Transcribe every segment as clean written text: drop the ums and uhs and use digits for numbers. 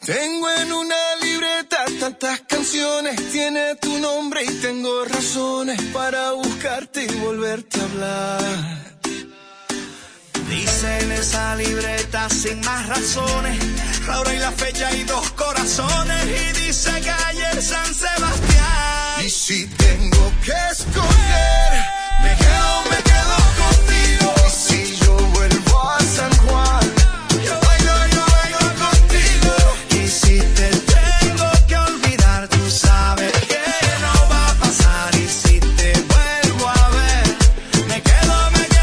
Tengo en una libreta tantas canciones, tiene tu nombre y tengo razones para buscarte y volverte a hablar. Dice en esa libreta sin más razones, la hora y la fecha y 2 corazones, y dice calle San Sebastián. Y si tengo que escoger, me quedo contigo. Y si yo vuelvo a San Juan, yo bailo contigo. Y si te tengo que olvidar, tú sabes que no va a pasar. Y si te vuelvo a ver, me quedo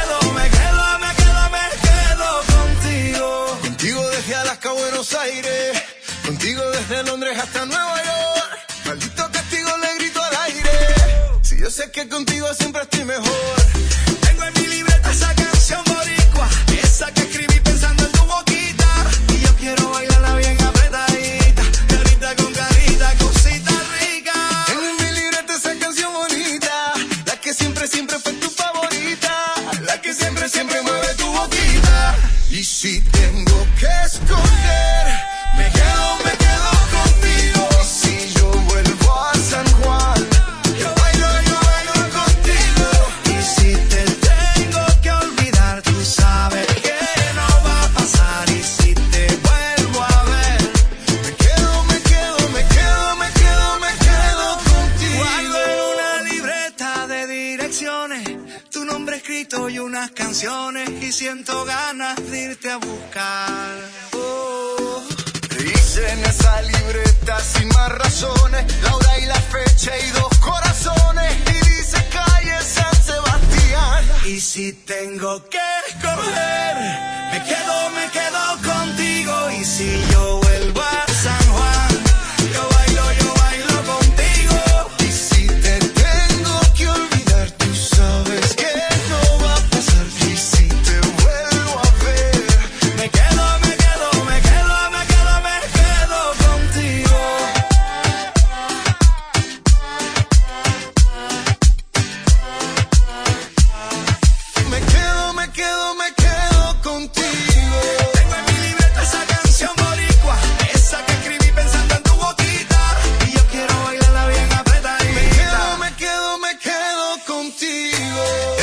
contigo. Contigo desde Alaska a Buenos Aires, contigo desde Londres hasta Nueva York. Maldito castigo le grito al aire, si yo sé que contigo siempre estoy mejor. Tengo en mi libreta esa canción boricua, esa que escribí pensando en tu boquita, y yo quiero bailarla bien apretadita, carita con carita, cosita rica. Tengo en mi libreta esa canción bonita, la que siempre fue tu favorita, la que siempre mueve tu boquita. Y si tengo que escoger, me quedo contigo. Y si yo vuelvo a San Juan, yo bailo contigo. Y si te tengo que olvidar, tú sabes que no va a pasar. Y si te vuelvo a ver, me quedo contigo. guardo en una libreta de direcciones tu nombre escrito y unas canciones, y siento ganas de irte a buscar. Dice en esa libreta sin más razones, la hora y la fecha y 2 corazones, y dice calle San Sebastián. Y si tengo que escoger, me quedo contigo. Y si yo vuelvo a San Juan, yo bailo contigo. Y si te tengo que olvidar, tú sabes que no va a pasar. Y si te vuelvo a ver, Me quedo contigo. me quedo contigo. Tengo en mi libreta esa canción boricua, esa que escribí pensando en tu boquita, y yo quiero bailarla bien apretadita. Me quedo contigo.